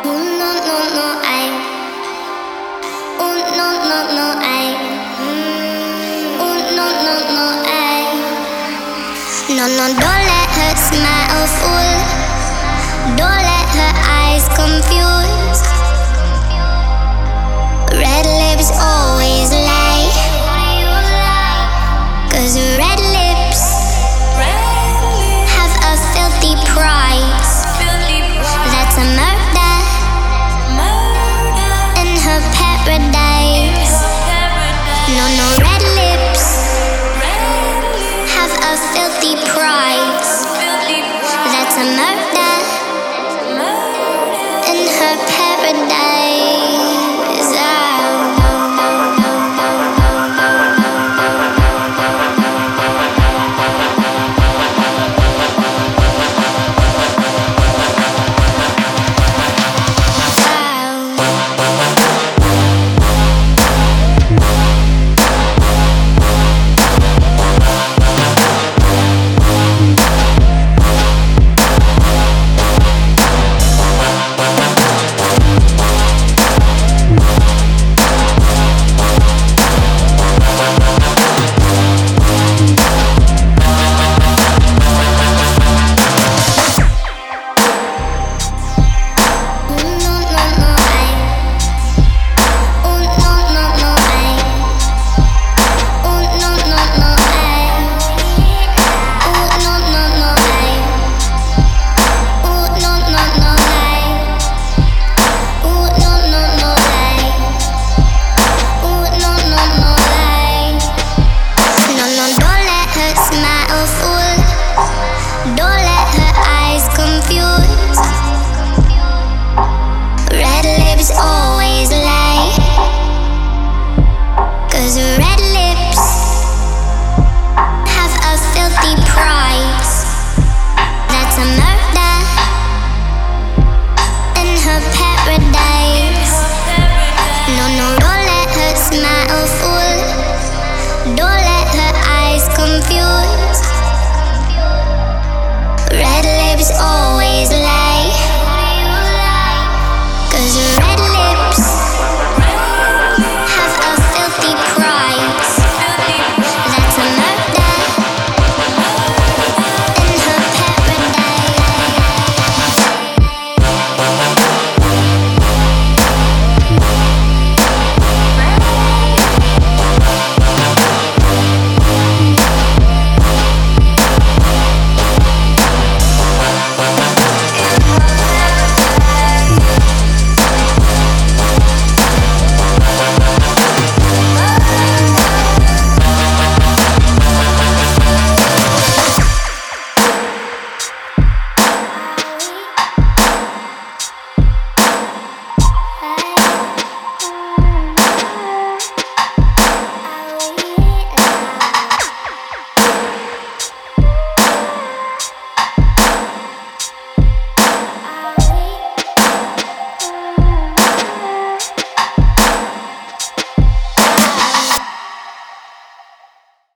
no, no, no, no, no, no, no, no, no, no, no, don't let her smile fool. Don't let her eyes confuse. Red lips always lie. 'Cause red lips have a filthy price. That's a murder in her paradise. No, no, red lips have a filthy price.